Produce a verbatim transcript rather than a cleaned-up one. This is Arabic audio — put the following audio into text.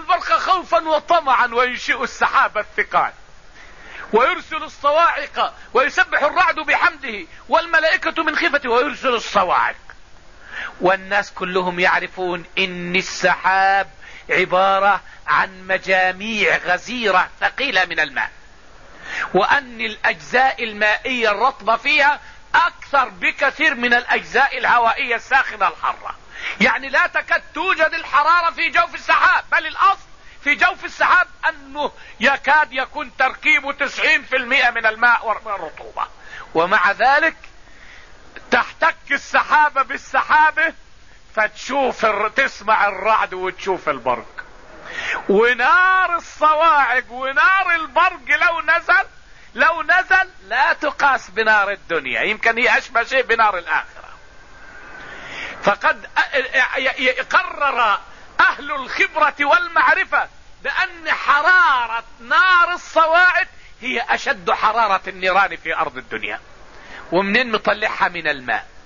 البرق خوفا وطمعا وينشئ السحاب الثقال ويرسل الصواعق ويسبح الرعد بحمده والملائكة من خيفته ويرسل الصواعق. والناس كلهم يعرفون ان السحاب عبارة عن مجاميع غزيرة ثقيلة من الماء، وان الاجزاء المائية الرطبة فيها اكثر بكثير من الاجزاء الهوائية الساخنة الحارة. يعني لا تكاد توجد الحرارة في جوف السحاب، بل الاصل في جوف السحاب انه يكاد يكون تركيبه تسعين في المئة من الماء والرطوبة، ومع ذلك تحتك السحابة بالسحابة فتشوف تسمع الرعد وتشوف البرق. ونار الصواعق ونار البرق لو نزل لو نزل لا تقاس بنار الدنيا، يمكن هي اشبه شيء بنار الاخرة. فقد قرر اهل الخبرة والمعرفة بان حرارة نار الصواعق هي اشد حرارة النيران في ارض الدنيا. ومنين مطلعها؟ من الماء.